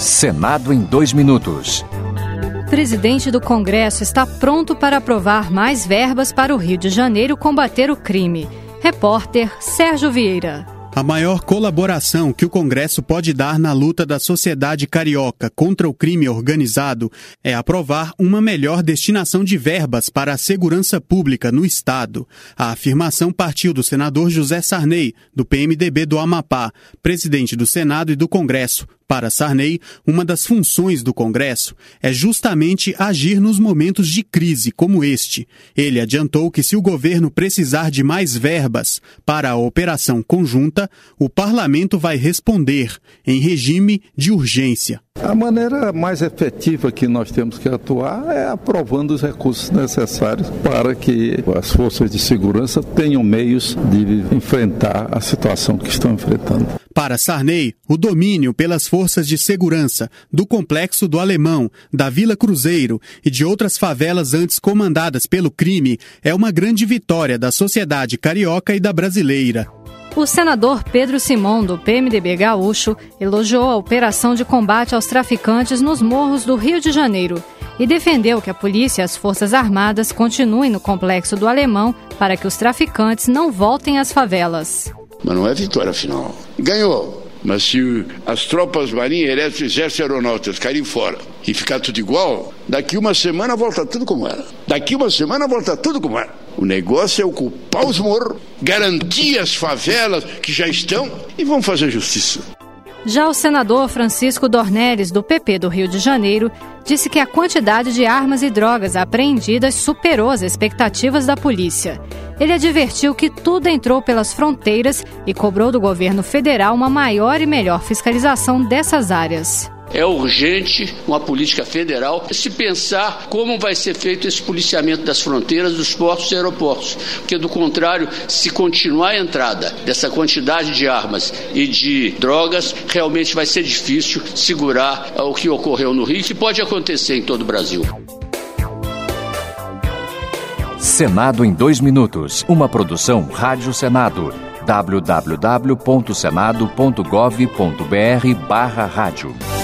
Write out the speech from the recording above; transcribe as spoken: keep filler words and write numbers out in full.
Senado em dois minutos. O presidente do Congresso está pronto para aprovar mais verbas para o Rio de Janeiro combater o crime. Repórter Sérgio Vieira. A maior colaboração que o Congresso pode dar na luta da sociedade carioca contra o crime organizado é aprovar uma melhor destinação de verbas para a segurança pública no Estado. A afirmação partiu do senador José Sarney, do P M D B do Amapá, presidente do Senado e do Congresso. Para Sarney, uma das funções do Congresso é justamente agir nos momentos de crise como este. Ele adiantou que se o governo precisar de mais verbas para a operação conjunta, o parlamento vai responder em regime de urgência. A maneira mais efetiva que nós temos que atuar é aprovando os recursos necessários para que as forças de segurança tenham meios de enfrentar a situação que estão enfrentando. Para Sarney, o domínio pelas forças de segurança do Complexo do Alemão, da Vila Cruzeiro e de outras favelas antes comandadas pelo crime é uma grande vitória da sociedade carioca e da brasileira. O senador Pedro Simão, do P M D B gaúcho, elogiou a operação de combate aos traficantes nos morros do Rio de Janeiro e defendeu que a polícia e as forças armadas continuem no Complexo do Alemão para que os traficantes não voltem às favelas. Mas não é vitória final. Ganhou. Mas se as tropas marinha, exército, exército e aeronáuticas caírem fora e ficar tudo igual, daqui uma semana volta tudo como era. Daqui uma semana volta tudo como era. O negócio é ocupar os morros, garantir as favelas que já estão e vamos fazer justiça. Já o senador Francisco Dornelles, do P P do Rio de Janeiro, disse que a quantidade de armas e drogas apreendidas superou as expectativas da polícia. Ele advertiu que tudo entrou pelas fronteiras e cobrou do governo federal uma maior e melhor fiscalização dessas áreas. É urgente uma política federal se pensar como vai ser feito esse policiamento das fronteiras, dos portos e aeroportos. Porque, do contrário, se continuar a entrada dessa quantidade de armas e de drogas, realmente vai ser difícil segurar o que ocorreu no Rio e que pode acontecer em todo o Brasil. Senado em dois minutos. Uma produção Rádio Senado. w w w ponto senado ponto gov ponto b r barra rádio.